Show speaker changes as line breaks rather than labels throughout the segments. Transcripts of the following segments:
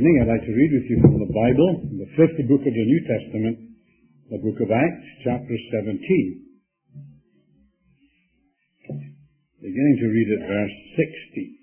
evening, I'd like to read with you from the Bible, the fifth book of the New Testament, the book of Acts, chapter 17. Beginning to read at verse 60.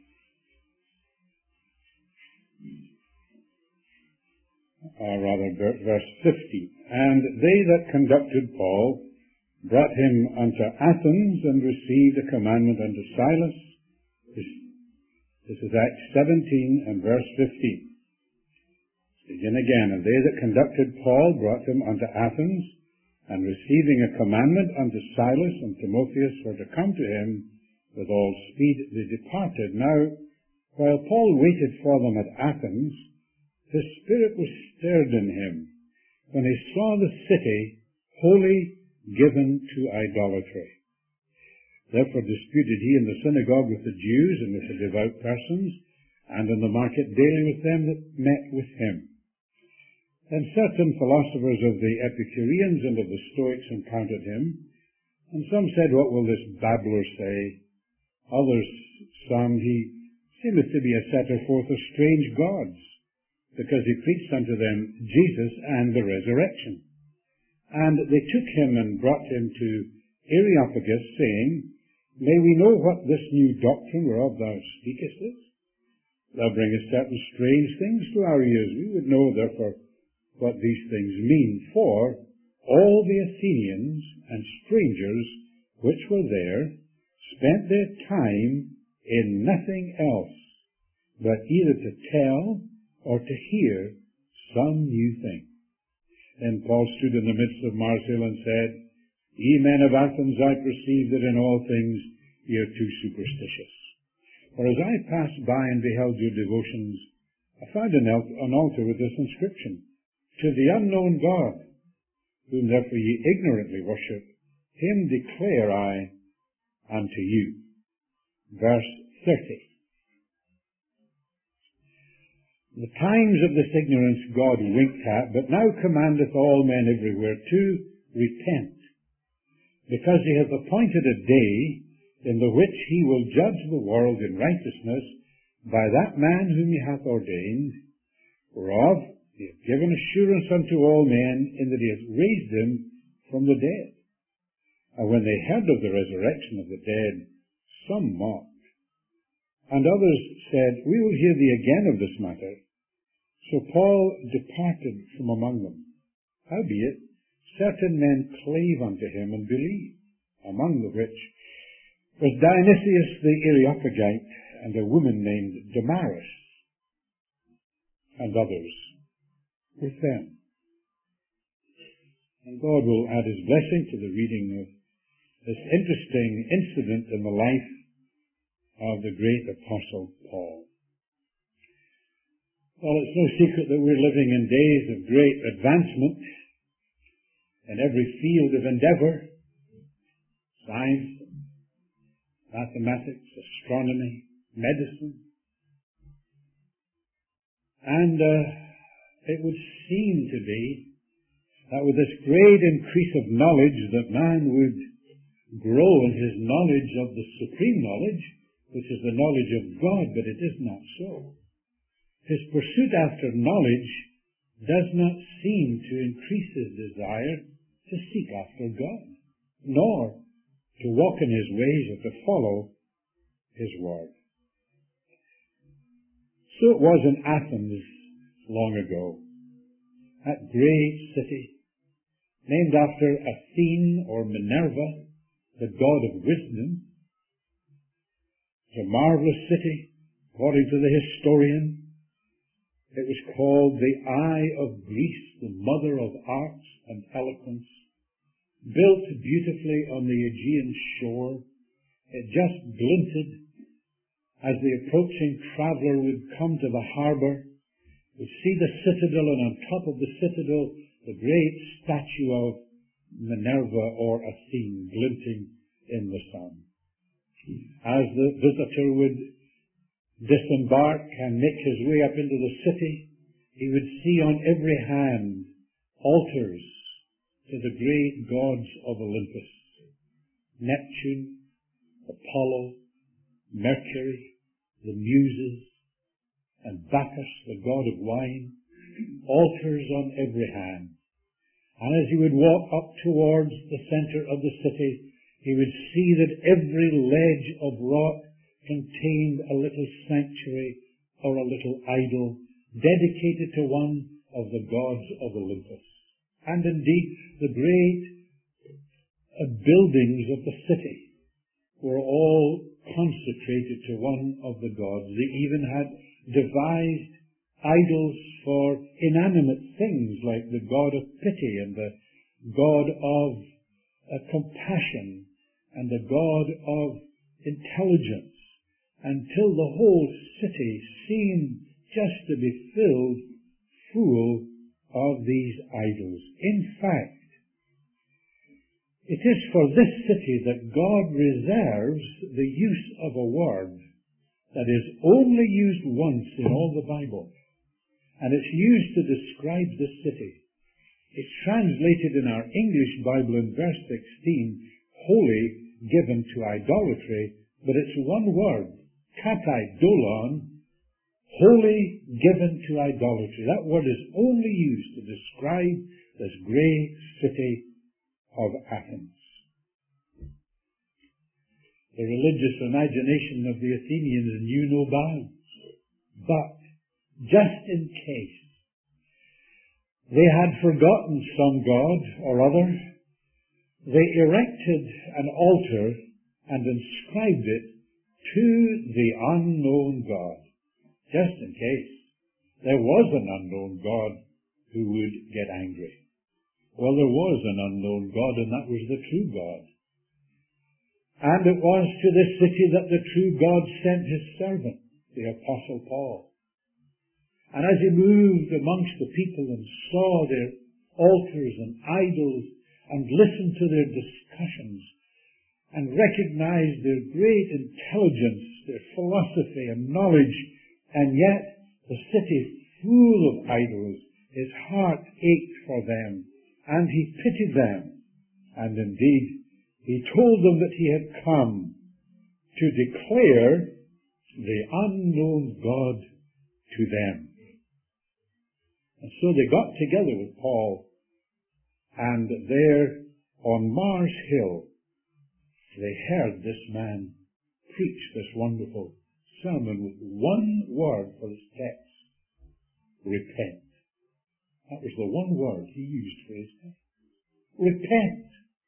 Or rather, verse 50. And they that conducted Paul brought him unto Athens, and received a commandment unto Silas. This is Acts 17 and verse 15. Begin again. And they that conducted Paul brought him unto Athens, and receiving a commandment unto Silas and Timotheus for to come to him with all speed, they departed. Now, while Paul waited for them at Athens, his spirit was stirred in him when he saw the city wholly given to idolatry. Therefore disputed he in the synagogue with the Jews and with the devout persons, and in the market daily with them that met with him. Then certain philosophers of the Epicureans and of the Stoics encountered him, and some said, What will this babbler say? Others, some, he seemeth to be a setter forth of strange gods, because he preached unto them Jesus and the resurrection. And they took him and brought him to Areopagus, saying, May we know what this new doctrine whereof thou speakest is? Thou bringest certain strange things to our ears. We would know, therefore, what these things mean. For all the Athenians and strangers which were there spent their time in nothing else, but either to tell or to hear some new thing. Then Paul stood in the midst of Mars Hill and said, Ye men of Athens, I perceive that in all things ye are too superstitious. For as I passed by and beheld your devotions, I found an altar with this inscription, To the unknown God, whom therefore ye ignorantly worship, him declare I unto you. Verse 30. The times of this ignorance God winked at, but now commandeth all men everywhere to repent, because he hath appointed a day in the which he will judge the world in righteousness by that man whom he hath ordained, whereof he hath given assurance unto all men, in that he hath raised him from the dead. And when they heard of the resurrection of the dead, some mocked, and others said, We will hear thee again of this matter. So Paul departed from among them. Howbeit, certain men clave unto him and believed, among the which was Dionysius the Areopagite, and a woman named Damaris, and others with them. And God will add his blessing to the reading of this interesting incident in the life of the great Apostle Paul. Well, it's no secret that we're living in days of great advancement in every field of endeavor: science, mathematics, astronomy, medicine. And it would seem to be that with this great increase of knowledge that man would grow in his knowledge of the supreme knowledge, which is the knowledge of God, but it is not so. His pursuit after knowledge does not seem to increase his desire to seek after God, nor to walk in his ways or to follow his word. So it was in Athens long ago, that great city, named after Athene or Minerva, the god of wisdom. It's a marvelous city, according to the historian. It was called the Eye of Greece, the mother of arts and eloquence, built beautifully on the Aegean shore. It just glinted as the approaching traveller would come to the harbour, would see the citadel, and on top of the citadel the great statue of Minerva or Athene glinting in the sun. As the visitor would disembark and make his way up into the city, he would see on every hand altars to the great gods of Olympus: Neptune, Apollo, Mercury, the Muses, and Bacchus, the god of wine, altars on every hand. And as he would walk up towards the center of the city, he would see that every ledge of rock contained a little sanctuary or a little idol dedicated to one of the gods of Olympus. And indeed, the great buildings of the city were all consecrated to one of the gods. They even had devised idols for inanimate things like the god of pity and the god of compassion and the god of intelligence, until the whole city seemed just to be filled full of these idols. In fact, it is for this city that God reserves the use of a word that is only used once in all the Bible, and it's used to describe this city. It's translated in our English Bible in verse 16, holy given to idolatry, but it's one word, katidolon, holy given to idolatry. That word is only used to describe this great city of Athens. The religious imagination of the Athenians knew no bounds, but just in case they had forgotten some god or other, they erected an altar and inscribed it to the unknown God, just in case there was an unknown God who would get angry. Well, there was an unknown God, and that was the true God. And it was to this city that the true God sent his servant, the Apostle Paul. And as he moved amongst the people and saw their altars and idols and listened to their discussions and recognized their great intelligence, their philosophy and knowledge, and yet the city full of idols, his heart ached for them, and he pitied them. And indeed, he told them that he had come to declare the unknown God to them. And so they got together with Paul, and there on Mars Hill, they heard this man preach this wonderful sermon with one word for his text: repent. That was the one word he used for his text. Repent.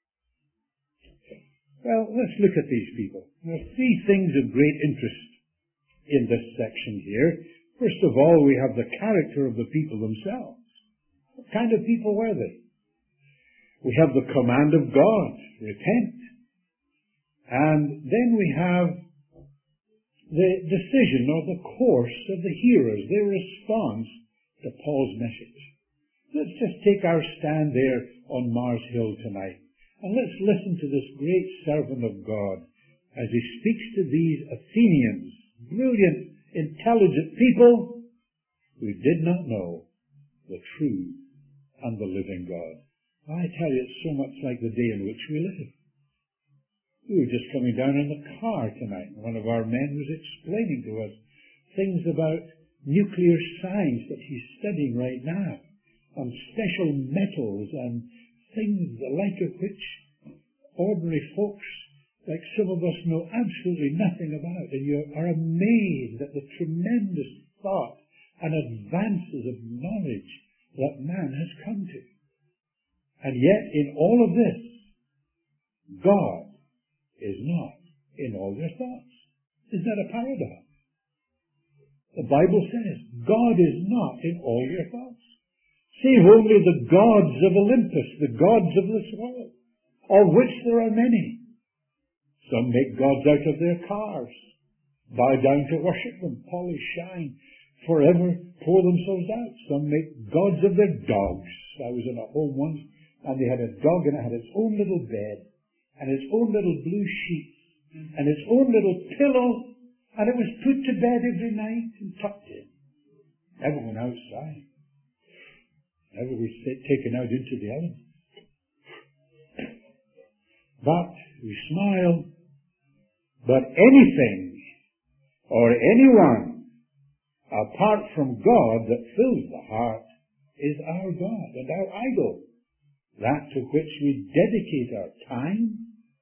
Well, let's look at these people. There are three things of great interest in this section here. First of all, we have the character of the people themselves. What kind of people were they? We have the command of God, repent. And then we have the decision or the course of the hearers, their response to Paul's message. Let's just take our stand there on Mars Hill tonight, and let's listen to this great servant of God as he speaks to these Athenians, brilliant, intelligent people who did not know the true and the living God. I tell you, it's so much like the day in which we live. We were just coming down in the car tonight, and one of our men was explaining to us things about nuclear science that he's studying right now, on special metals and things the like of which ordinary folks like some of us know absolutely nothing about. And you are amazed at the tremendous thought and advances of knowledge that man has come to. And yet, in all of this, God is not in all their thoughts. Isn't that a paradox? The Bible says God is not in all your thoughts. Save only the gods of Olympus, the gods of this world, of which there are many. Some make gods out of their cars, bow down to worship them, polish, shine, forever pour themselves out. Some make gods of their dogs. I was in a home once, and they had a dog, and it had its own little bed, and its own little blue sheets, and its own little pillow, and it was put to bed every night and tucked in. Never went outside. Never was taken out into the elements. But we smile. But anything or anyone apart from God that fills the heart, is our God and our idol, that to which we dedicate our time,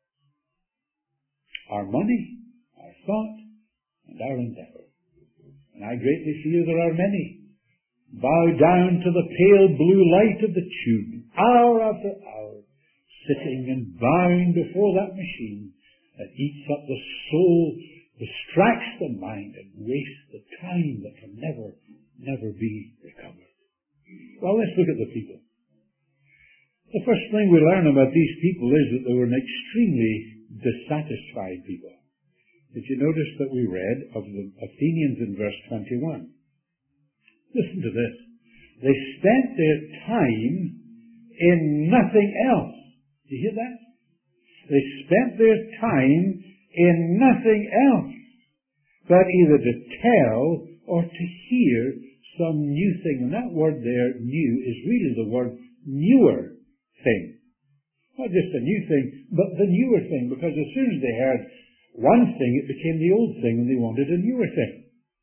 our money, our thought, and our endeavor. And I greatly fear there are many bow down to the pale blue light of the tube, hour after hour, sitting and bowing before that machine that eats up the soul, distracts the mind, and wastes the time that can never be recovered. Well, let's look at the people. The first thing we learn about these people is that they were an extremely dissatisfied people. Did you notice that we read of the Athenians in verse 21? Listen to this. They spent their time in nothing else. Do you hear that? They spent their time in nothing else but either to tell or to hear some new thing. And that word there, new, is really the word newer thing. Not just a new thing, but the newer thing, because as soon as they heard one thing, it became the old thing and they wanted a newer thing.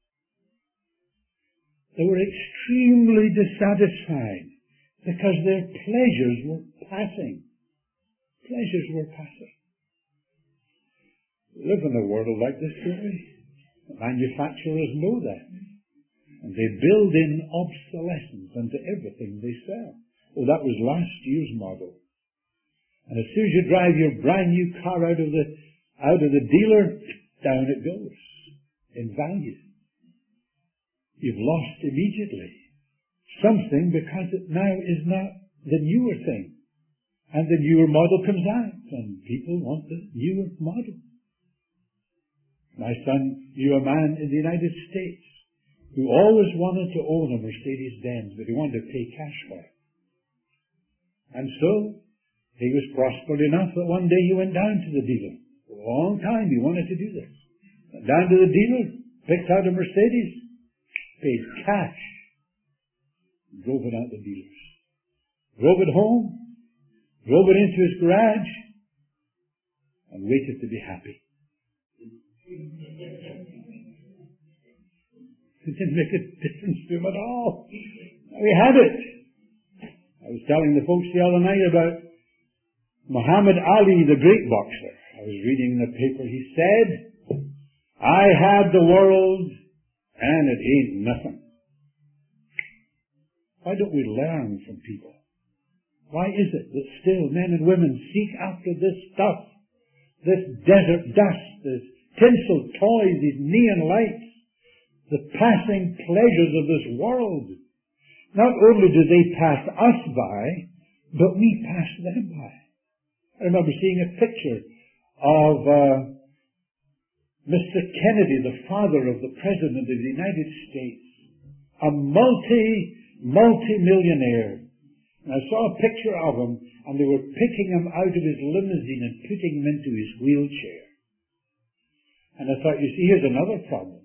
They were extremely dissatisfied because their pleasures were passing. Pleasures were passing. We live in a world like this, don't we? The manufacturers know that. And they build in obsolescence into everything they sell. Well, that was last year's model. And as soon as you drive your brand new car out of the dealer, down it goes in value. You've lost immediately something because it now is not the newer thing. And the newer model comes out, and people want the newer model. My son knew a man in the United States who always wanted to own a Mercedes-Benz, but he wanted to pay cash for it. And so, he was prospered enough that one day he went down to the dealer. For a long time he wanted to do this. Went down to the dealer, picked out a Mercedes, paid cash, drove it out the dealers. Drove it home, drove it into his garage, and waited to be happy. It didn't make a difference to him at all. We had it. I was telling the folks the other night about Muhammad Ali, the great boxer. I was reading in the paper. He said, "I had the world and it ain't nothing." Why don't we learn from people? Why is it that still men and women seek after this stuff, this desert dust, this tinsel toys, these neon lights, the passing pleasures of this world? Not only do they pass us by, but we pass them by. I remember seeing a picture of Mr. Kennedy, the father of the President of the United States, a multi-millionaire. And I saw a picture of him, and they were picking him out of his limousine and putting him into his wheelchair. And I thought, you see, here's another problem.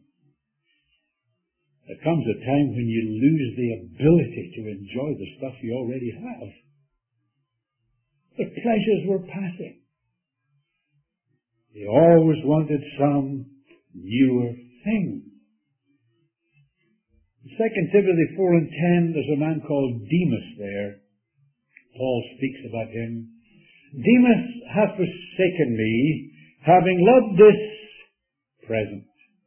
There comes a time when you lose the ability to enjoy the stuff you already have. The pleasures were passing. They always wanted some newer thing. In 2 Timothy 4 and 10, there's a man called Demas there. Paul speaks about him. "Demas hath forsaken me, having loved this present."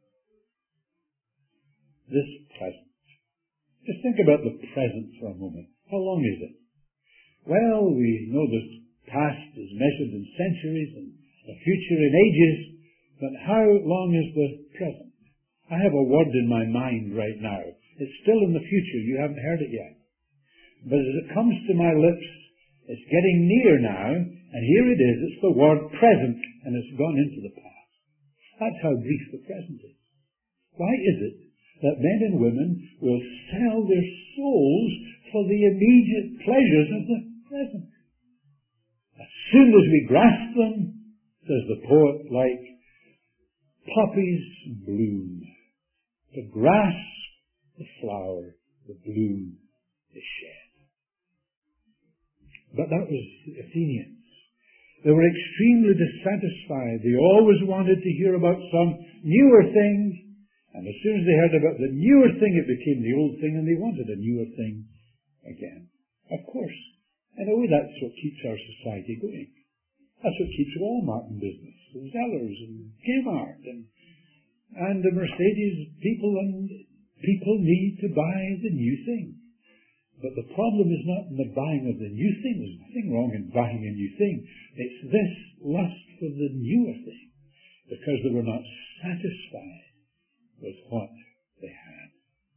This present. Just think about the present for a moment. How long is it? Well, we know the past is measured in centuries and the future in ages, but how long is the present? I have a word in my mind right now. It's still in the future. You haven't heard it yet. But as it comes to my lips, it's getting near now, and here it is. It's the word present, and it's gone into the past. That's how brief the present is. Why is it that men and women will sell their souls for the immediate pleasures of the present? As soon as we grasp them, says the poet, like poppies bloom. To grasp the flower, the bloom is shed. But that was the Athenians. They were extremely dissatisfied. They always wanted to hear about some newer thing, And as soon as they heard about the newer thing, it became the old thing, and they wanted a newer thing again. Of course, in a way, that's what keeps our society going. That's what keeps Walmart in business, and Zellers, and Kmart, and the Mercedes people, and people need to buy the new thing. But the problem is not in the buying of the new thing. There's nothing wrong in buying a new thing. It's this lust for the newer thing, because they were not satisfied with what they had.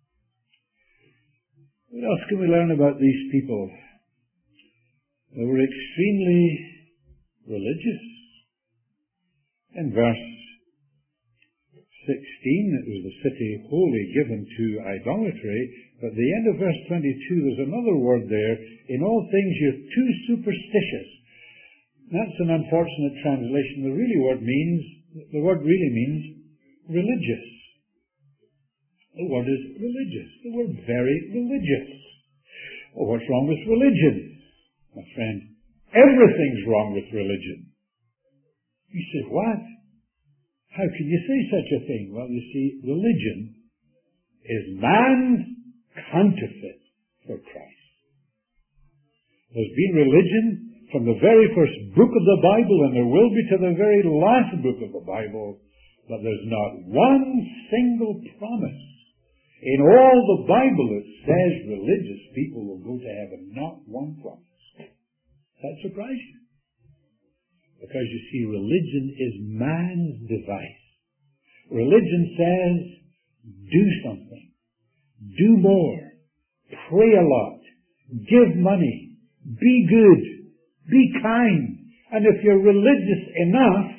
What else can we learn about these people? They were extremely religious. In verse 16, it was the city wholly given to idolatry. But at the end of verse 22, there's another word there. In all things you're too superstitious. That's an unfortunate translation. The word really means religious. The word is religious. They were very religious. Well, what's wrong with religion? My friend, everything's wrong with religion. You say, what? How can you say such a thing? Well, you see, religion is man's counterfeit for Christ. There's been religion from the very first book of the Bible, and there will be to the very last book of the Bible, but there's not one single promise in all the Bible that says religious people will go to heaven. Not one promise. That surprises you. Because you see, religion is man's device. Religion says, do something. Do more. Pray a lot. Give money. Be good. Be kind. And if you're religious enough,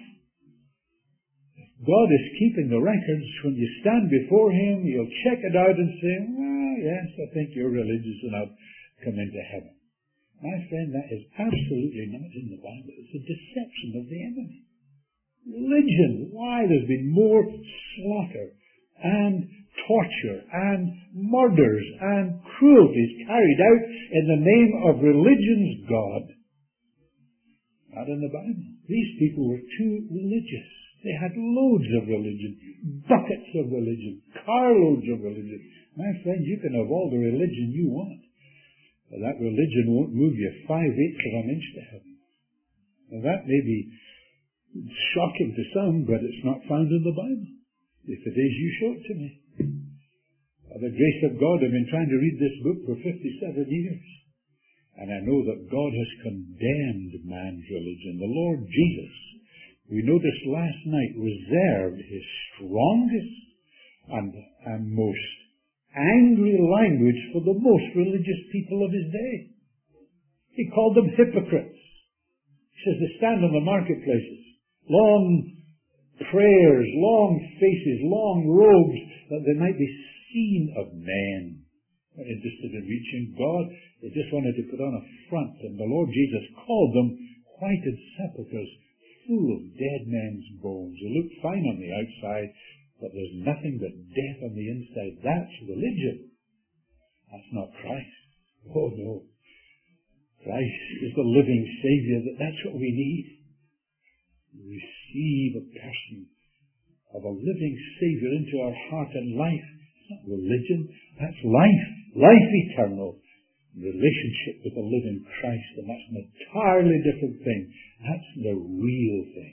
God is keeping the records. When you stand before Him, He'll check it out and say, well, yes, I think you're religious enough to come into heaven. My friend, that is absolutely not in the Bible. It's a deception of the enemy. Religion. Why? There's been more slaughter and torture and murders and cruelties carried out in the name of religion's God. Not in the Bible. These people were too religious. They had loads of religion, buckets of religion, carloads of religion. My friend, you can have all the religion you want, but that religion won't move you 5/8 of an inch to heaven. Now that may be shocking to some, but it's not found in the Bible. If it is, you show it to me. By the grace of God, I've been trying to read this book for 57 years. And I know that God has condemned man's religion. The Lord Jesus, we noticed last night, reserved His strongest and most angry language for the most religious people of His day. He called them hypocrites. He says they stand on the marketplaces, long prayers, long faces, long robes, that they might be seen of men. Not interested in reaching God. They just wanted to put on a front. And the Lord Jesus called them whited sepulchres, full of dead men's bones. They look fine on the outside, but there's nothing but death on the inside. That's religion. That's not Christ. Oh no. Christ is the living Savior. That's what we need. Receive a person of a living Savior into our heart and life. It's not religion. That's life. Life eternal. Relationship with the living Christ. And that's an entirely different thing. That's the real thing.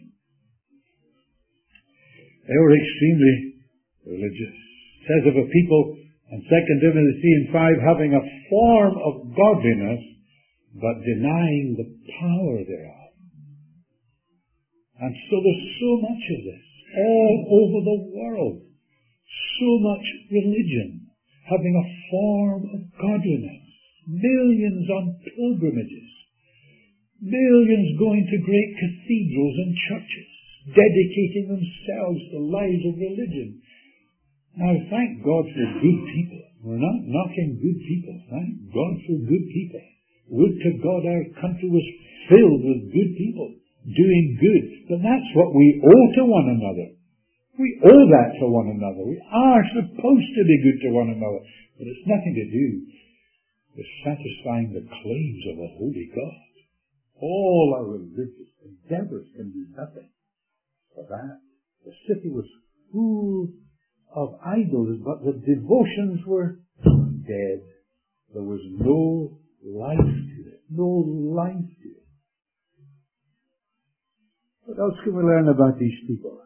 They were extremely religious. It says of a people in 2 Timothy 5, having a form of godliness, but denying the power thereof. And so there's so much of this all over the world. So much religion having a form of godliness. Millions on pilgrimages. Millions going to great cathedrals and churches, dedicating themselves to lives of religion. Now, thank God for good people. We're not knocking good people. Thank God for good people. Would to God our country was filled with good people doing good. But that's what we owe to one another. We owe that to one another. We are supposed to be good to one another. But it's nothing to do with satisfying the claims of a holy God. All our religious endeavors can do nothing for that. The city was full of
of idols, but the devotions were dead. There was no life to it. No life to it. What else can we learn about these people?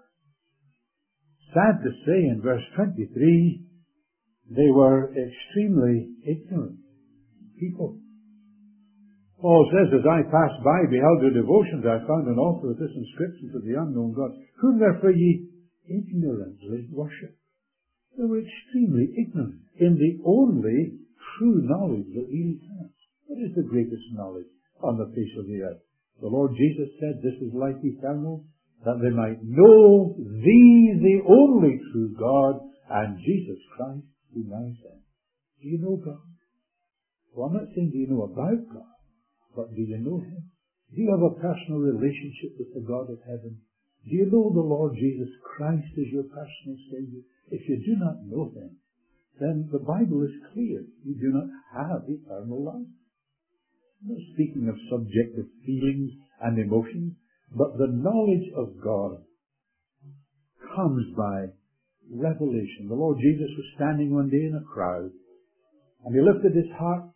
Sad to say, in verse 23, they were extremely ignorant people. Paul says, as I passed by, beheld your devotions, I found an altar with this inscription to the unknown God, whom therefore ye ignorantly worship. They were extremely ignorant in the only true knowledge that we have. What is the greatest knowledge on the face of the earth? The Lord Jesus said, this is life eternal, that they might know thee, the only true God, and Jesus Christ, whom thou sent. Do you know God? Well, I'm not saying do you know about God, but do you know Him? Do you have a personal relationship with the God of heaven? Do you know the Lord Jesus Christ as your personal Savior? If you do not know Him, then the Bible is clear. You do not have eternal life. I'm not speaking of subjective feelings and emotions, but the knowledge of God comes by revelation. The Lord Jesus was standing one day in a crowd, and He lifted His heart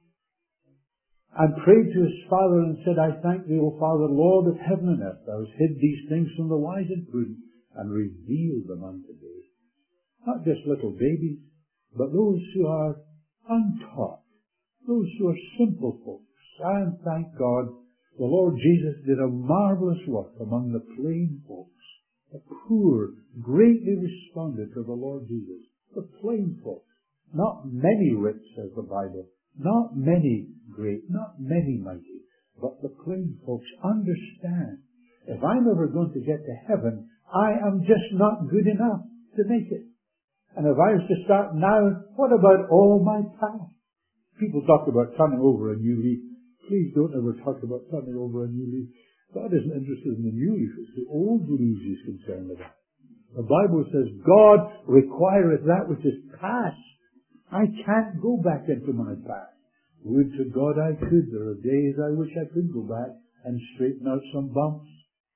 and prayed to His Father and said, I thank Thee, O Father, Lord of heaven and earth, Thou hast hid these things from the wise and prudent and revealed them unto babes. Not just little babies, but those who are untaught, those who are simple folks. And thank God, the Lord Jesus did a marvelous work among the plain folks. The poor greatly responded to the Lord Jesus. The plain folks. Not many rich, says the Bible. Not many great, not many mighty. But the plain folks understand. If I'm ever going to get to heaven, I am just not good enough to make it. And if I was to start now, what about all my past? People talk about turning over a new leaf. Please don't ever talk about turning over a new leaf. God isn't interested in the new leaf. It's the old leaves He's concerned about. The Bible says, God requireth that which is past. I can't go back into my past. Would to God I could. There are days I wish I could go back and straighten out some bumps.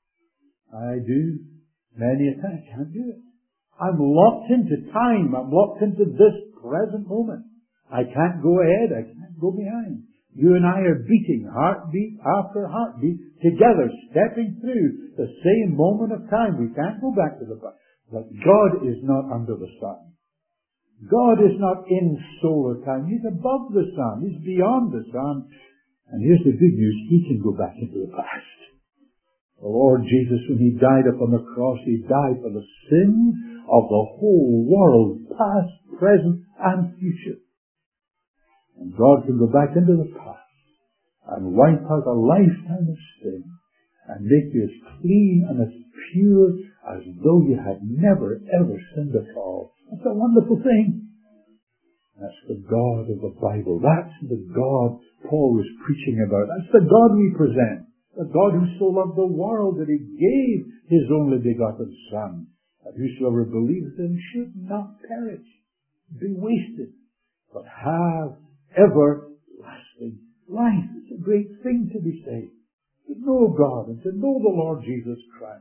I do. Many a time I can't do it. I'm locked into time. I'm locked into this present moment. I can't go ahead. I can't go behind. You and I are beating heartbeat after heartbeat together, stepping through the same moment of time. We can't go back to the past. But God is not under the sun. God is not in solar time. He's above the sun. He's beyond the sun. And here's the good news. He can go back into the past. The Lord Jesus, when He died upon the cross, He died for the sins of the whole world, past, present, and future. And God can go back into the past and wipe out a lifetime of sin and make you as clean and as pure as though you had never, ever sinned at all. That's a wonderful thing. That's the God of the Bible. That's the God Paul was preaching about. That's the God we present. The God who so loved the world that He gave His only begotten Son, that whosoever believes in Him should not perish, be wasted, but have everlasting life. It's a great thing to be saved, to know God and to know the Lord Jesus Christ.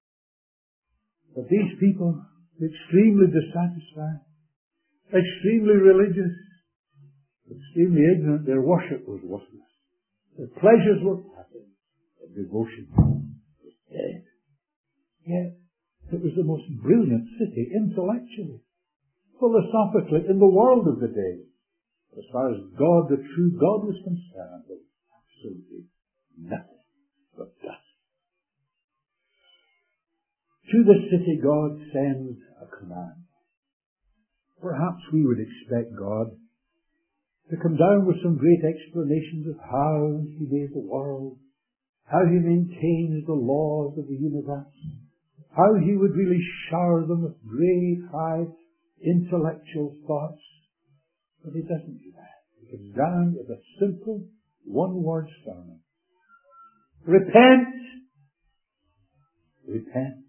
But these people, extremely dissatisfied, extremely religious, extremely ignorant, their worship was worthless. Their pleasures were passive. Their devotion was dead. Yet, it was the most brilliant city intellectually, philosophically, in the world of the day. As far as God, the true God, was concerned, there was absolutely nothing but dust. To the city God sends a command. Perhaps we would expect God to come down with some great explanations of how He made the world, how He maintains the laws of the universe, how He would really shower them with great, high, intellectual thoughts. But He doesn't do that. He comes down with a simple, one-word sermon. Repent! Repent.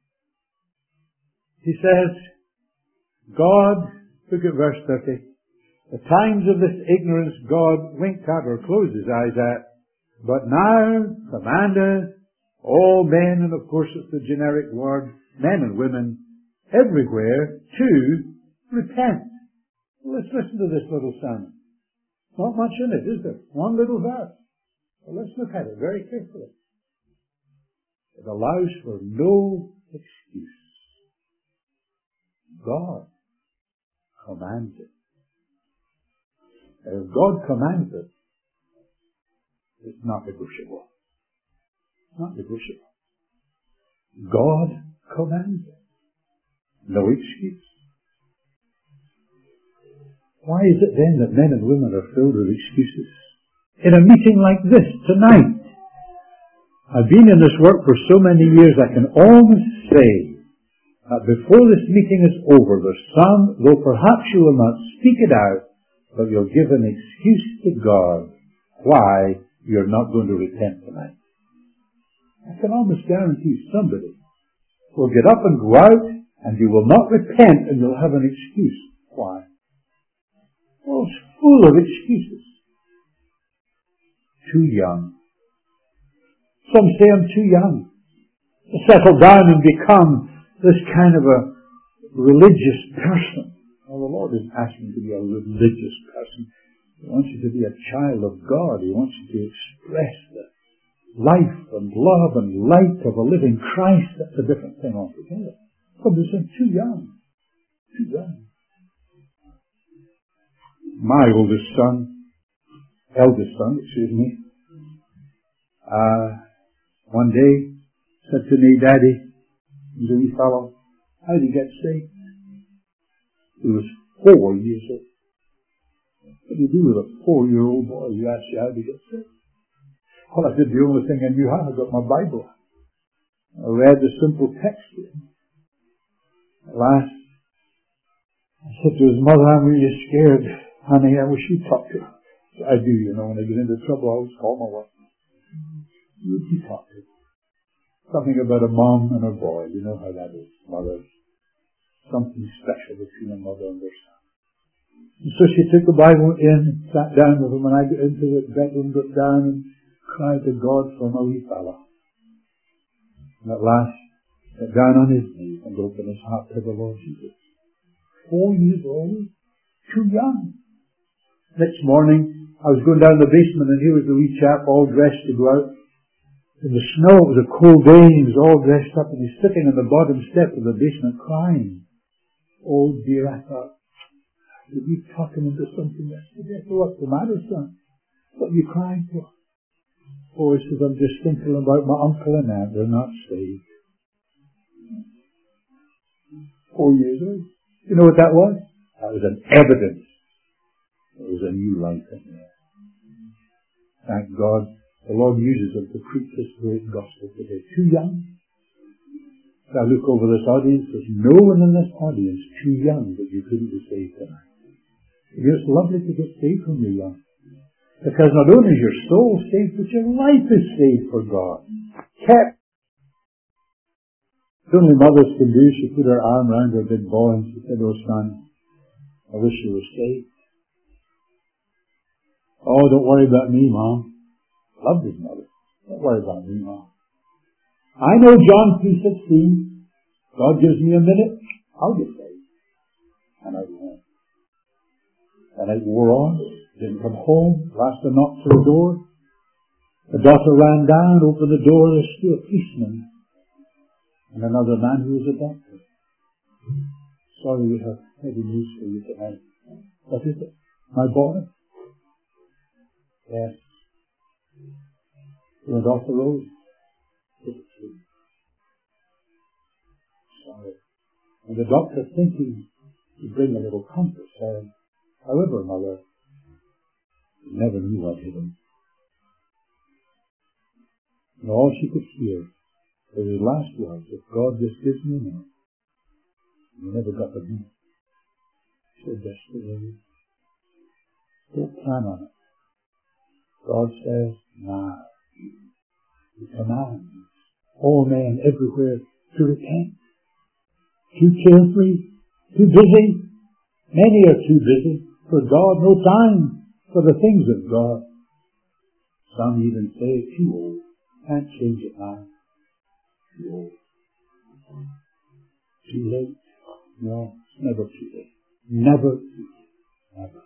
He says, God, look at verse 30, the times of this ignorance God winked at or closed His eyes at, but now commandeth all men, and of course it's the generic word, men and women, everywhere to Repent. Well, let's listen to this little sermon. Not much in it, is there? One little verse. Well, let's look at it very carefully. It allows for no excuse. God commands it. If God commands it, it's not negotiable. Not negotiable. God commands it. No excuse. Why is it then that men and women are filled with excuses? In a meeting like this tonight, I've been in this work for so many years, I can almost say that before this meeting is over, there's some, though perhaps you will not speak it out, but you'll give an excuse to God why you're not going to repent tonight. I can almost guarantee somebody will get up and go out, and you will not repent, and you'll have an excuse. Why? Well, it's full of excuses. Too young. Some say I'm too young to settle down and become this kind of a religious person. Well, the Lord isn't asking you to be a religious person. He wants you to be a child of God. He wants you to express the life and love and light of a living Christ. That's a different thing altogether. Somebody said, too young. Too young. My eldest son, one day said to me, Daddy, he's a wee fellow, how did he get saved? He was 4 years old. What do you do with a 4-year-old boy who asks you how to get saved? Well, I did the only thing I knew how. I got my Bible. I read the simple text to him. At last, I said to his mother, I'm really scared. Honey, I wish you'd talk to her. So I do, when I get into trouble, I always call my wife. Would you talk to her? Something about a mom and a boy. You know how that is. Mothers. Something special between a mother and her son. And so she took the Bible in, sat down with him, and I got into the bedroom, got down and cried to God for my wee fella. And at last, got down on his knees and opened his heart to the Lord Jesus. 4 years old? Too young. Next morning, I was going down the basement, and here was the wee chap all dressed to go out. In the snow, it was a cold day, and he was all dressed up, and he's sitting on the bottom step of the basement crying. Oh dear, I thought, did you talk him into something yesterday? So what's the matter, son? What are you crying for? Oh, he says, I'm just thinking about my uncle and aunt. They're not saved. 4 years old. You know what that was? That was an evidence. It was a new life in there. Thank God the Lord uses them to preach this great gospel today. Too young? As I look over this audience, there's no one in this audience too young that you couldn't be saved tonight. It's lovely to get saved when you're young. Because not only is your soul saved, but your life is saved for God. Kept. The only mothers can do, she put her arm around her big boy and she said, oh son, I wish you were saved. Oh, don't worry about me, Mom. Loved his mother. Don't worry about me, Mom. I know John 3:16. God gives me a minute, I'll get saved. And I went. And it wore on. Didn't come home. Last I knocked to the door. The daughter ran down, opened the door. There's still a policeman and another man who was a doctor. Sorry, we have heavy news for you tonight. What is it? My boy? Yes. The doctor rose. Sorry. And the doctor, thinking to bring a little comfort, said, however, mother, you never knew what hit him. And all she could hear was his last words, if God just gives me a minute. You never got the minute. She said, that's the way. Don't plan on it. God says, now. He commands all men everywhere to repent. Too carefree, too busy. Many are too busy for God, no time for the things of God. Some even say too old. Can't change it now. Too old. Too late. No, it's never too late. Never. Never.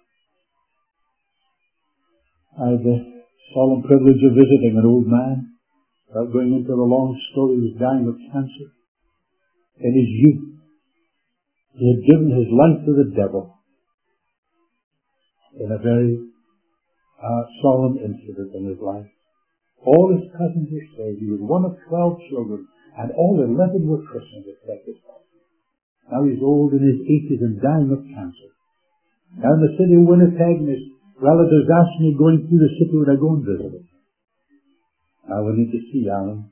I had the solemn privilege of visiting an old man, without going into the long story. He was dying of cancer. In his youth, he had given his life to the devil in a very solemn incident in his life. All his cousins were saved. He was one of 12 children, and all 11 were Christians except his father. Now he's old, in his 80s, and dying of cancer. Now in the city of Winnipeg, and his relatives asked me, going through the city, would I go and visit him? I went in to see Alan.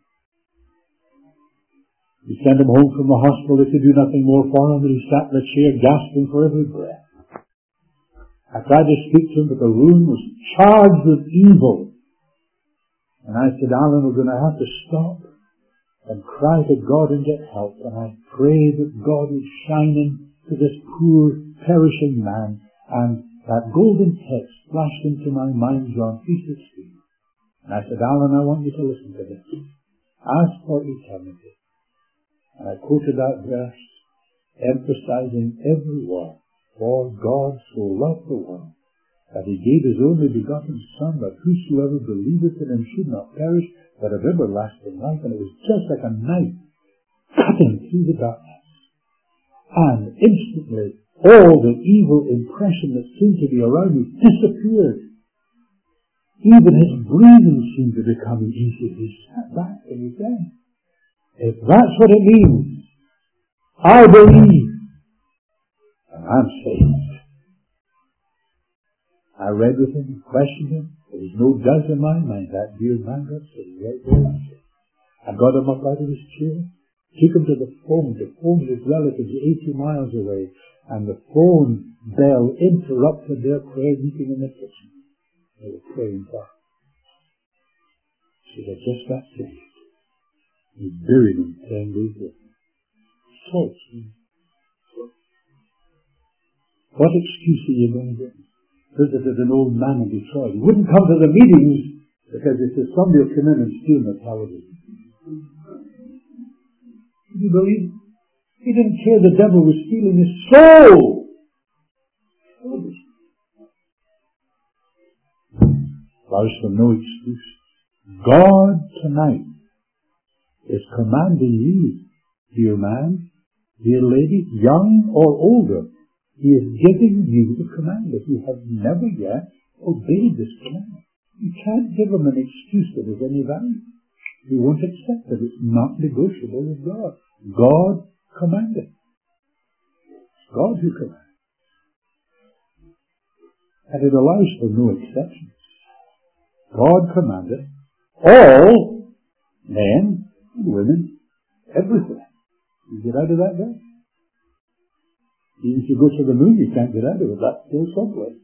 We sent him home from the hospital. They could do nothing more for him, but he sat in a chair gasping for every breath. I tried to speak to him, but the room was charged with evil. And I said, Alan, we're going to have to stop and cry to God and get help. And I prayed that God would shine into this poor, perishing man. And that golden text flashed into my mind, John 3:16. And I said, Alan, I want you to listen to this. Ask for eternity. And I quoted that verse, emphasizing every word. For God so loved the world, that he gave his only begotten Son, that whosoever believeth in him should not perish, but have everlasting life. And it was just like a knife cutting through the darkness. And instantly, all the evil impression that seemed to be around me disappeared. Even his breathing seemed to become easy. He sat back and he said, if that's what it means, I believe, and I'm saved. I read with him, questioned him. There was no doubt in my mind that dear man got saved right there. I got him up out of his chair, took him to the phone to phone his relatives 80 miles away, and the phone bell interrupted their prayer meeting in the kitchen. They were praying for him. She had just got saved. We buried him 10 days later. So, what excuse are you going to get? Visited an old man in Detroit. He wouldn't come to the meetings because he said somebody will come in and steal the television. Can you believe? He didn't care the devil was stealing his soul. Allows for no excuse. God tonight is commanding you, dear man, dear lady, young or older. He is giving you the command. If you have never yet obeyed this command, you can't give him an excuse that has any value. He won't accept it. It's not negotiable with God. God commanded. It's God who commanded. And it allows for no exceptions. God commanded all men and women everywhere. You get out of that verse? Even if you go to the moon, you can't get out of it. That's still someplace.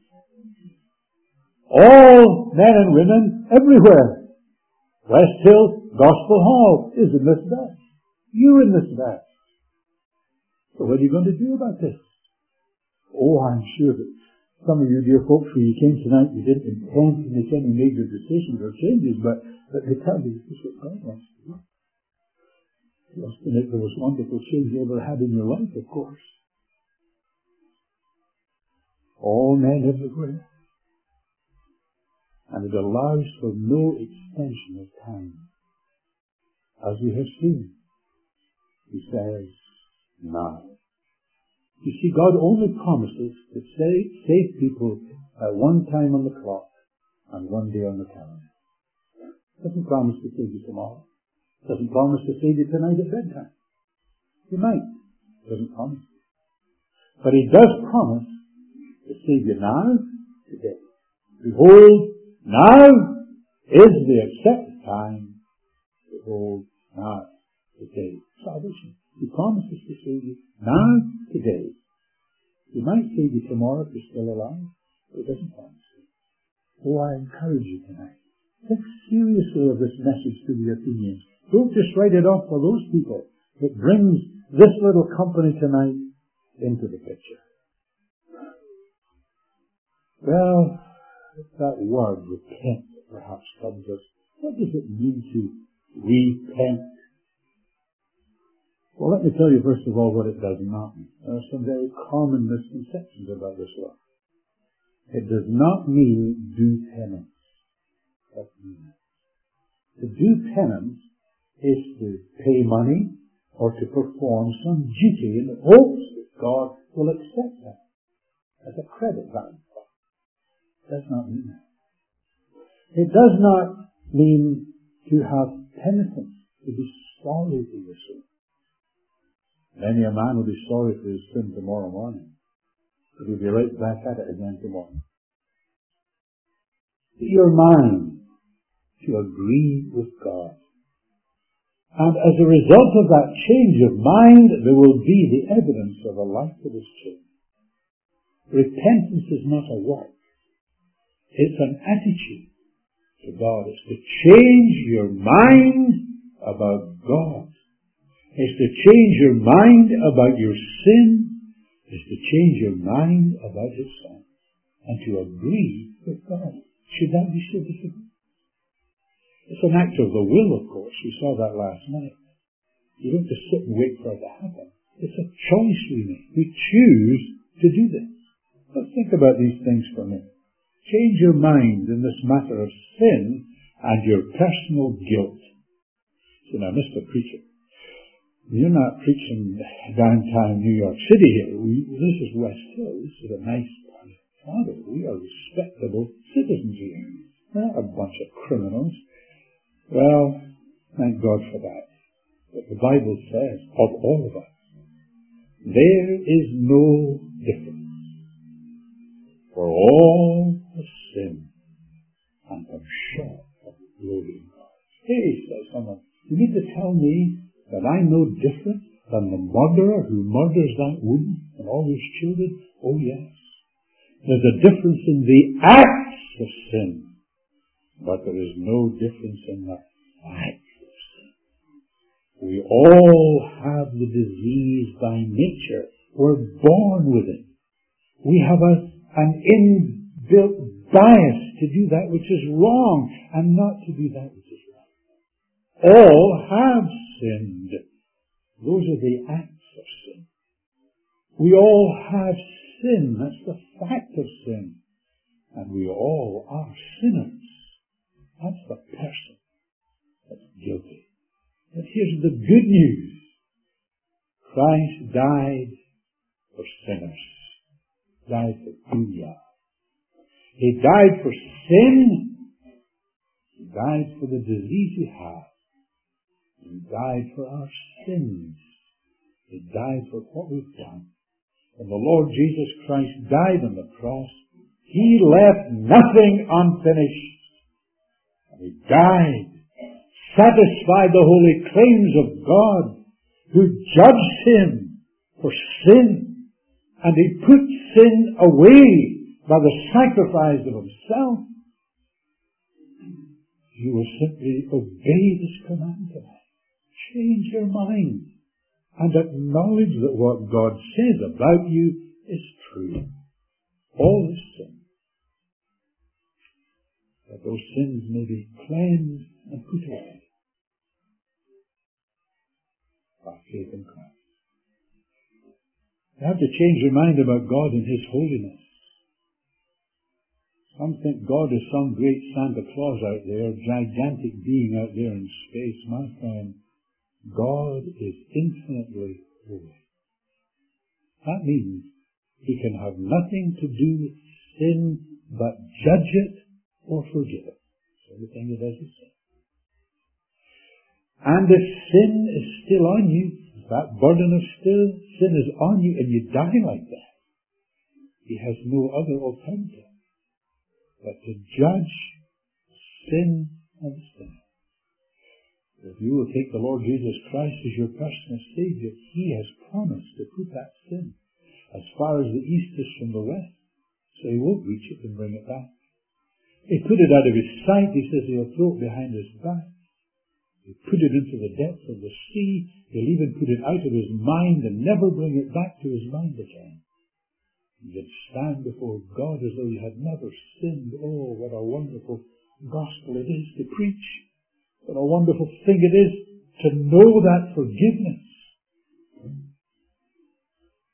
All men and women everywhere. West Hill Gospel Hall is in this verse. You're in this verse. So what are you going to do about this? Oh, I'm sure that some of you dear folks, when you came tonight, you didn't intend to make any major decisions or changes, but let me tell you, this is what God wants to do. He wants to make the most wonderful change you ever had in your life, of course. All men everywhere. And it allows for no extension of time. As we have seen, he says, now. You see, God only promises to save people at one time on the clock and one day on the calendar. Doesn't promise to save you tomorrow. Doesn't promise to save you tonight at bedtime. He might. Doesn't promise. But he does promise to save you now, today. Behold, now is the accepted time. Behold, now, today. Salvation. He promises to save you now, today. He might save you tomorrow if you're still alive, but he doesn't promise it. Oh, I encourage you tonight. Think seriously of this message to the Athenians. Don't just write it off for those people. It brings this little company tonight into the picture. Well, that word repent perhaps comes us. What does it mean to repent? Well, let me tell you first of all what it does not mean. There are some very common misconceptions about this law. It does not mean do penance. What does it mean? To do penance is to pay money or to perform some duty in the hopes that God will accept that as a credit value. It does not mean that. It does not mean to have penitence, to be sorry for your sin. Many a man will be sorry for his sin tomorrow morning, but he'll be right back at it again tomorrow. Your mind to agree with God. And as a result of that change of mind, there will be the evidence of a life that is changed. Repentance is not a work. It's an attitude to God. It's to change your mind about God. It's to change your mind about your sin. It's to change your mind about His Son. And to agree with God. Should that be so difficult? It's an act of the will, of course. We saw that last night. You don't just sit and wait for it to happen. It's a choice we make. We choose to do this. Let's think about these things for a minute. Change your mind in this matter of sin and your personal guilt. So now, Mr. Preacher, you're not preaching downtown New York City here. This is West Hill. This is a nice part of Father. We are respectable citizens here. We're not a bunch of criminals. Well, thank God for that. But the Bible says, of all of us, there is no difference. For all have sinned and come short of the glory of God. Hey, says someone, you need to tell me that I'm no different than the murderer who murders that woman and all his children? Oh yes. There's a difference in the acts of sin. But there is no difference in the facts of sin. We all have the disease by nature. We're born with it. We have an inbuilt bias to do that which is wrong and not to do that which is right. All have sinned. Those are the acts of sin. We all have sin. That's the fact of sin. And we all are sinners. That's the person that's guilty. But here's the good news. Christ died for sinners. Died for dunya. He died for sin. He died for the disease we have. He died for our sins. He died for what we've done. When the Lord Jesus Christ died on the cross, He left nothing unfinished. He died, satisfied the holy claims of God, who judged him for sin, and He put sin away by the sacrifice of Himself. You will simply obey this command tonight. Change your mind and acknowledge that what God says about you is true. All is sin. That those sins may be cleansed and put away by faith in Christ. You have to change your mind about God and His holiness. Some think God is some great Santa Claus out there, gigantic being out there in space. My friend, God is infinitely holy. That means He can have nothing to do with sin but judge it or forgive it. So everything He does is sin. And if sin is still on you, if that burden of sin is on you and you die like that, He has no other alternative but to judge sin and sin. If you will take the Lord Jesus Christ as your personal Savior, He has promised to put that sin as far as the east is from the west, so He won't reach it and bring it back. He put it out of His sight. He says He'll throw it behind His back. He'll put it into the depths of the sea. He'll even put it out of His mind and never bring it back to His mind again. You'd stand before God as though you had never sinned. Oh, what a wonderful gospel it is to preach. What a wonderful thing it is to know that forgiveness.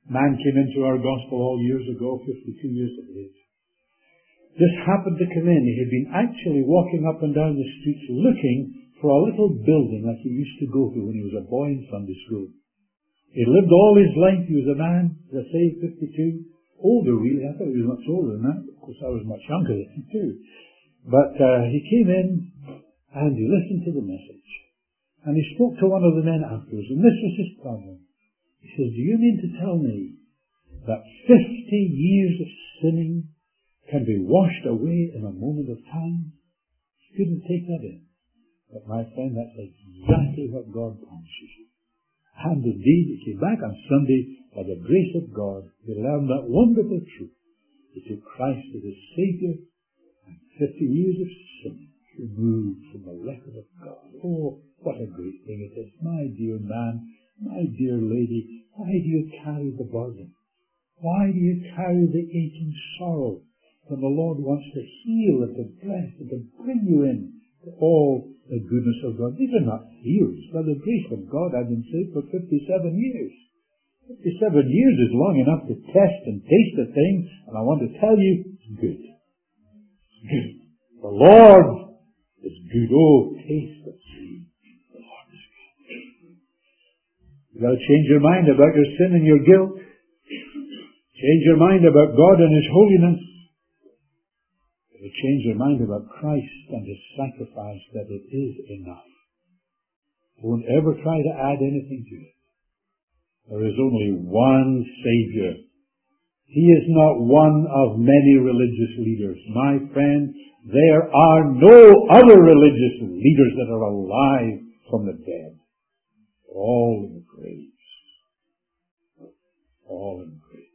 Man came into our gospel all years ago, 52 years of age. This happened to come in. He had been actually walking up and down the streets looking for a little building that he used to go to when he was a boy in Sunday school. He lived all his life. He was a man, as I say, 52. Older, really. I thought he was much older than that. Of course, I was much younger than him, too. But he came in and he listened to the message. And he spoke to one of the men afterwards, and this was his problem. He says, do you mean to tell me that 50 years of sinning can be washed away in a moment of time? He couldn't take that in. But my friend, that's exactly what God promises you. And indeed, he came back on Sunday, by the grace of God, he learned that wonderful truth. He took Christ as his Savior, and 50 years of sin removed from the record of God. Oh, what a great thing it is. My dear man, my dear lady, why do you carry the burden? Why do you carry the aching sorrow when the Lord wants to heal and to bless and to bring you in to all the goodness of God? These are not theories. By the grace of God, I've been saved for 57 years. 57 years is long enough to test and taste a thing, and I want to tell you, it's good. It's good. The Lord is good. Oh, taste and see. The Lord is good. You've got to change your mind about your sin and your guilt. Change your mind about God and His holiness. You change your mind about Christ and His sacrifice, that it is enough. Don't ever try to add anything to it. There is only one Savior. He is not one of many religious leaders. My friend, there are no other religious leaders that are alive from the dead. All in the graves. All in the graves.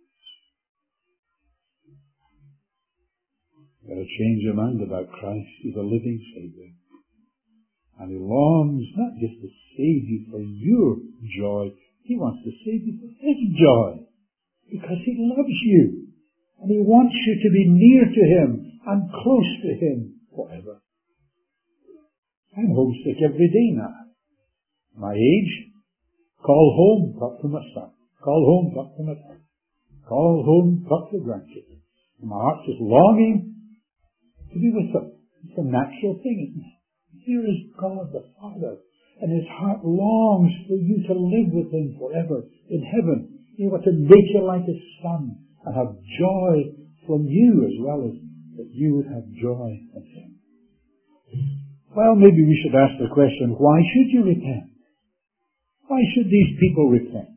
You've got to change your mind about Christ. He's a living Savior. And He longs not just to save you for your joy, He wants to save you for His joy. Because He loves you. And He wants you to be near to Him and close to Him forever. I'm homesick every day now. My age, call home, talk to my son. Call home, talk to my son. Call home, talk to the grandchildren. And my heart's just longing to be with them. It's a natural thing, isn't it? Here is God the Father, and His heart longs for you to live with Him forever in heaven. He wants to make you like His Son and have joy from you as well as that you would have joy in Him. Well, maybe we should ask the question, why should you repent? Why should these people repent?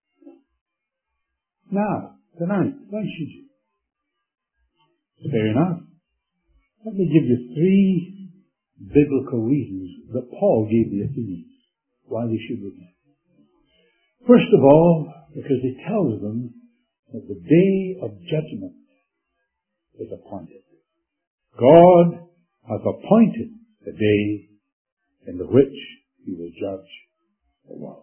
Now, tonight, why should you? Fair enough. Let me give you 3 biblical reasons that Paul gave the Athenians why they should repent. First of all, because he tells them that the day of judgment is appointed. God has appointed the day in which He will judge the world.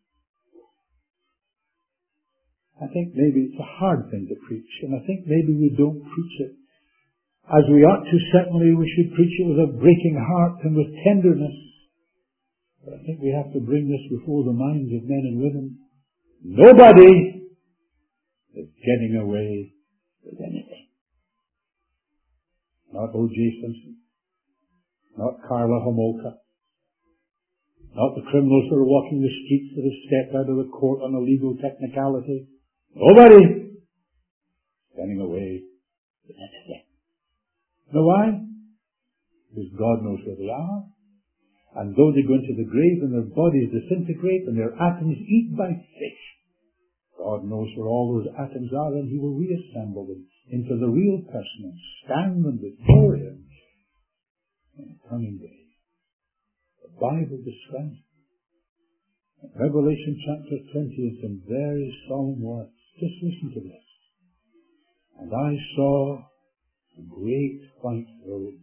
I think maybe it's a hard thing to preach, and I think maybe we don't preach it as we ought to. Certainly we should preach it with a breaking heart and with tenderness. But I think we have to bring this before the minds of men and women. Nobody is getting away with anything. Not O.J. Simpson. Not Karla Homolka. Not the criminals that are walking the streets that have stepped out of the court on a legal technicality. Nobody is getting away with anything. You know why? Because God knows where they are. And though they go into the grave and their bodies disintegrate and their atoms eaten by fish, God knows where all those atoms are, and He will reassemble them into the real person and stand them before Him in the coming day. The Bible describes it. In Revelation chapter 20 in some very solemn words. Just listen to this. And I saw a great white throne,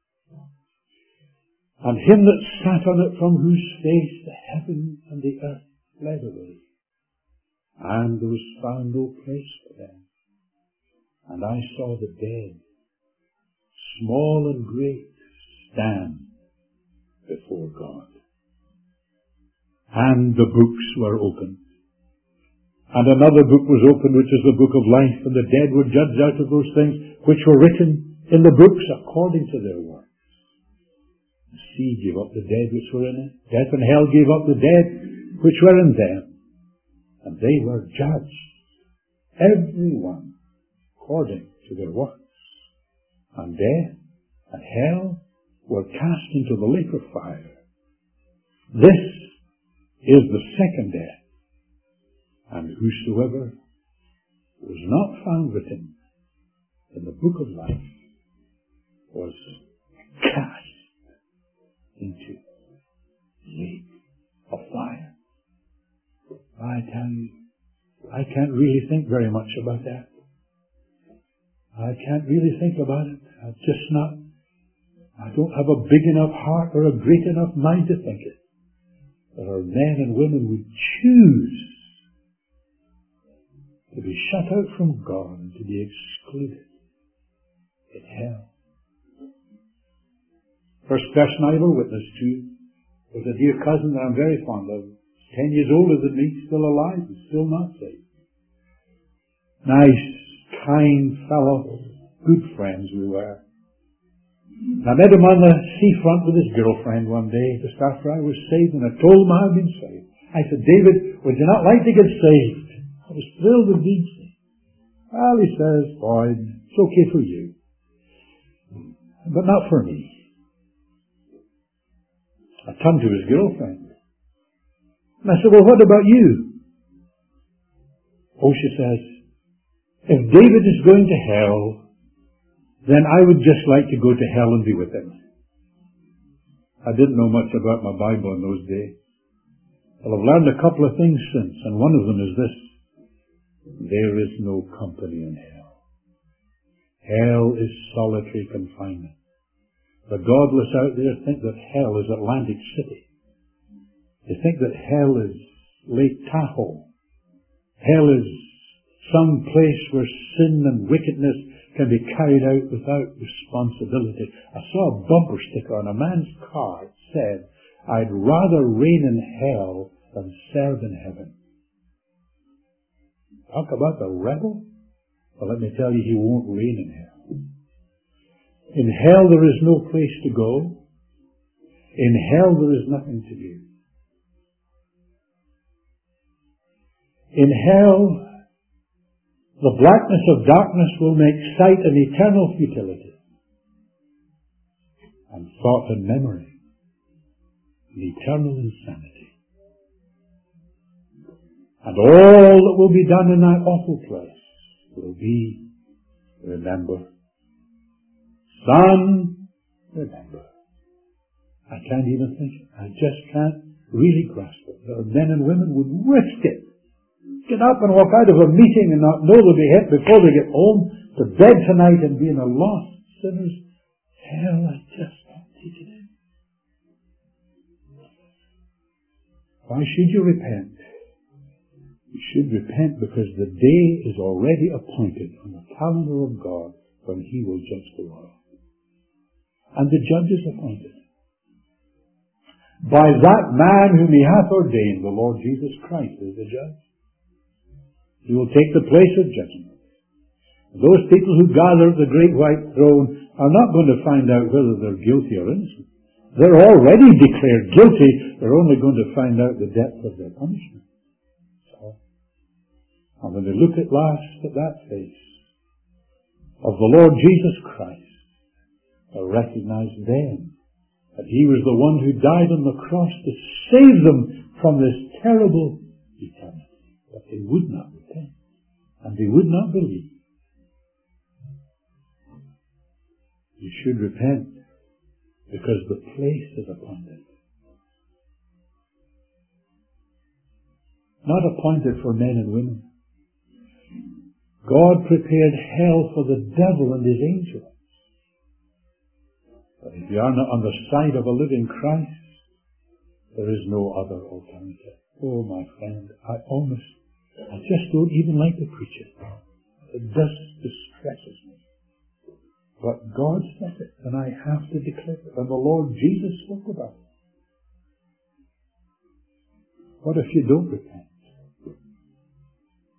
and Him that sat on it, from whose face the heaven and the earth fled away, and there was found no place for them. And I saw the dead, small and great, stand before God. And the books were opened. And another book was opened, which is the book of life, and the dead were judged out of those things which were written in the books according to their works. The sea gave up the dead which were in it. Death and hell gave up the dead which were in them. And they were judged, every one according to their works. And death and hell were cast into the lake of fire. This is the second death. And whosoever was not found written in the book of life was cast into the lake of fire. I tell you, I can't really think very much about that. I can't really think about it. I don't have a big enough heart or a great enough mind to think it. That our men and women would choose to be shut out from God and to be excluded in hell. First person I ever witnessed to was a dear cousin that I'm very fond of. 10 years older than me, still alive and still not saved. Nice, kind fellow, good friends we were. I met him on the seafront with his girlfriend one day just after I was saved, and I told him I had been saved. I said, David, would you not like to get saved? I was thrilled indeed. Well, he says, Boyd, it's okay for you, but not for me. I turned to his girlfriend, and I said, well, what about you? Oh, she says, if David is going to hell, then I would just like to go to hell and be with him. I didn't know much about my Bible in those days. Well, I've learned a couple of things since, and one of them is this. There is no company in hell. Hell is solitary confinement. The godless out there think that hell is Atlantic City. They think that hell is Lake Tahoe. Hell is some place where sin and wickedness can be carried out without responsibility. I saw a bumper sticker on a man's car. It said, I'd rather reign in hell than serve in heaven. Talk about the rebel. Well, let me tell you, he won't reign in hell. In hell there is no place to go. In hell there is nothing to do. In hell, the blackness of darkness will make sight an eternal futility, and thought and memory an eternal insanity. And all that will be done in that awful place will be, remember. Son, remember. I can't even think. I just can't really grasp it. Our men and women would risk it. Get up and walk out of a meeting and not know they'll be hit before they get home to bed tonight and be in a lost sinner's hell. I just can't take it in. Why should you repent? You should repent because the day is already appointed on the calendar of God when He will judge the world. And the judge is appointed by that man whom He hath ordained, the Lord Jesus Christ is the judge. He will take the place of judgment. Those people who gather at the great white throne are not going to find out whether they're guilty or innocent. They're already declared guilty. They're only going to find out the depth of their punishment. So, and when they look at last at that face of the Lord Jesus Christ, they'll recognize then that He was the one who died on the cross to save them from this terrible eternity. But they would not repent, and they would not believe. You should repent because the place is appointed. Not appointed for men and women. God prepared hell for the devil and his angels. But if you are not on the side of a living Christ, there is no other alternative. Oh, my friend, I just don't even like to preach it. It just distresses me. But God said it, and I have to declare it. And the Lord Jesus spoke about it. What if you don't repent?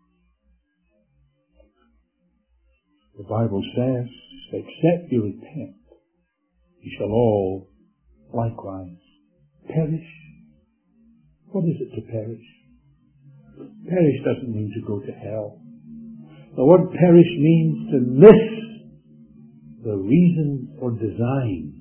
The Bible says, except you repent, you shall all likewise perish. What is it to perish? Perish doesn't mean to go to hell. The word perish means to miss the reason or design.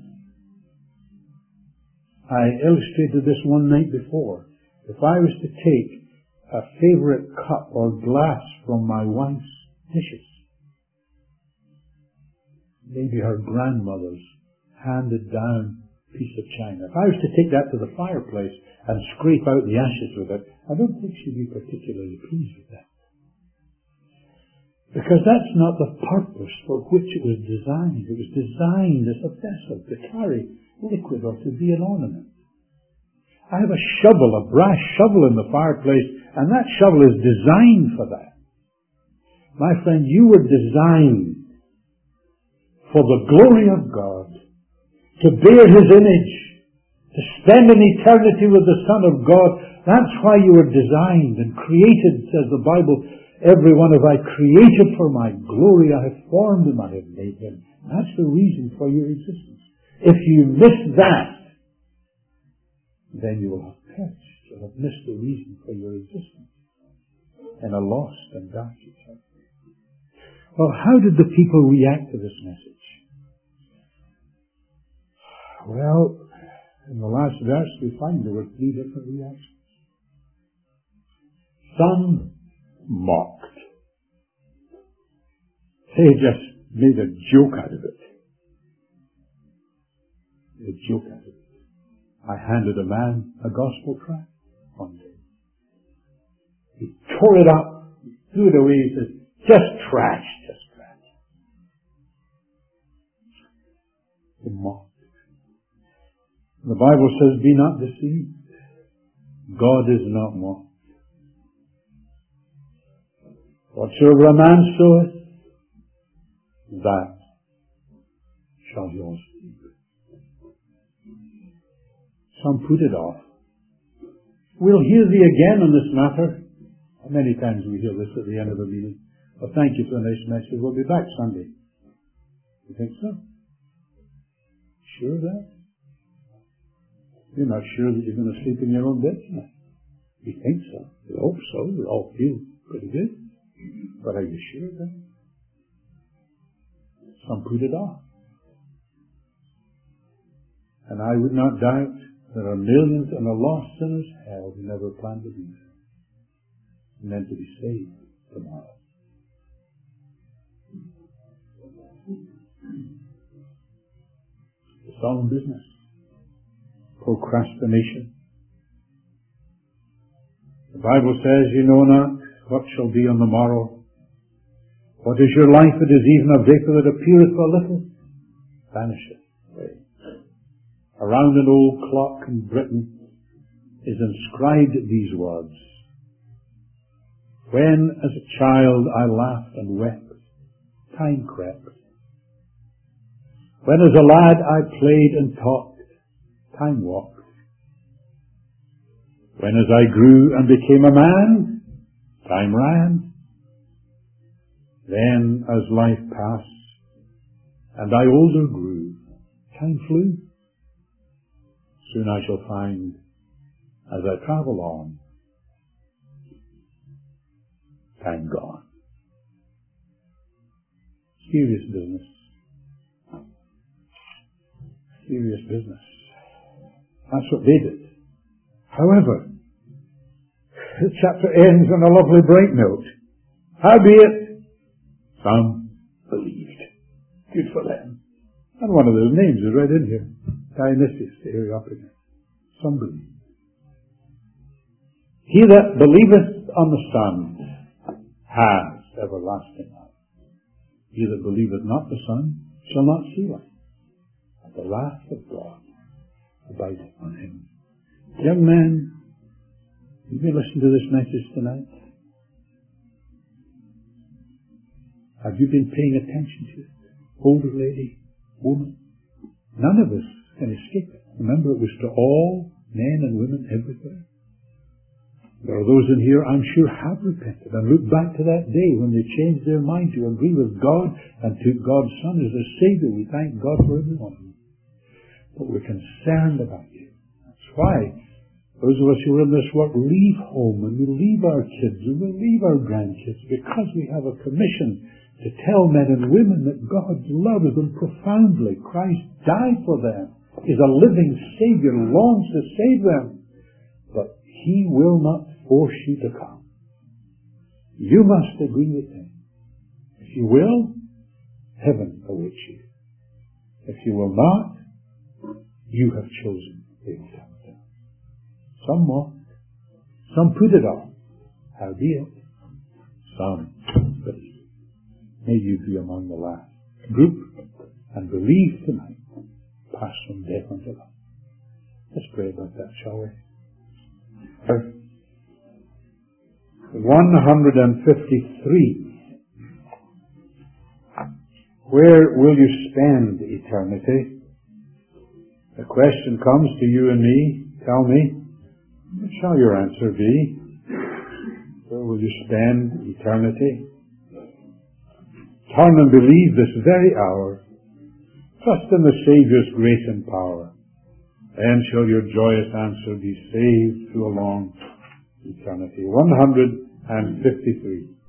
I illustrated this one night before. If I was to take a favorite cup or glass from my wife's dishes, maybe her grandmother's handed down piece of china, if I was to take that to the fireplace and scrape out the ashes with it, I don't think she'd be particularly pleased with that. Because that's not the purpose for which it was designed. It was designed as a vessel to carry liquid or to be an ornament. I have a shovel, a brass shovel in the fireplace, and that shovel is designed for that. My friend, you were designed for the glory of God, to bear His image, to spend an eternity with the Son of God. That's why you were designed and created, says the Bible. Every one of I created for my glory. I have formed him, I have made him. That's the reason for your existence. If you miss that, then you will have perished. You'll have missed the reason for your existence in a lost and dark eternity. Well, how did the people react to this message? Well, in the last verse we find there were three different reactions. Some mocked. They just made a joke out of it. A joke out of it. I handed a man a gospel tract one day. He tore it up, he threw it away, he said, just trash, just trash. They mocked. The Bible says, be not deceived. God is not mocked. Whatsoever a man soweth, that shall he also reap. Some put it off. We'll hear thee again on this matter. Many times we hear this at the end of the meeting. Well, thank you for the nice message. We'll be back Sunday. You think so? Sure of that? You're not sure that you're going to sleep in your own bed tonight. You think so. You hope so. We all feel pretty good. But are you sure of that? Some put it off. And I would not doubt there are millions and a lost sinners hell who never planned to be there. Meant to be saved tomorrow. It's all business. Procrastination. The Bible says, you know not what shall be on the morrow. What is your life? It is even a vapor that appeareth for a little, vanisheth away. Around an old clock in Britain is inscribed these words. When as a child I laughed and wept, time crept. When as a lad I played and talked, time walked. When as I grew and became a man, time ran. Then as life passed and I older grew, time flew. Soon I shall find, as I travel on, time gone. Serious business. Serious business. That's what they did. However, the chapter ends on a lovely bright note. Howbeit, some believed. Good for them. And one of those names is right in here. Dionysius, the Areopagus. Some believed. He that believeth on the Son has everlasting life. He that believeth not the Son shall not see life. And the wrath of God abideth on him. Young man, you may listen to this message tonight. Have you been paying attention to it? Older lady, woman? None of us can escape it. Remember, it was to all men and women everywhere. There are those in here, I'm sure, have repented and looked back to that day when they changed their mind to agree with God and took God's Son as their Savior. We thank God for every one of them. But we're concerned about you. That's why those of us who are in this work leave home and we leave our kids and we leave our grandkids because we have a commission to tell men and women that God loves them profoundly. Christ died for them. Is a living Savior, longs to save them. But He will not force you to come. You must agree with Him. If you will, heaven awaits you. If you will not, you have chosen the eternity. Some mocked, some put it off, howbeit some believed. May you be among the last group and believe tonight, pass from death unto life. Let's pray about that, shall we? 153. Where will you spend eternity? The question comes to you and me. Tell me, what shall your answer be? Where will you spend eternity? Turn and believe this very hour. Trust in the Saviour's grace and power. Then shall your joyous answer be saved to a long eternity. 153.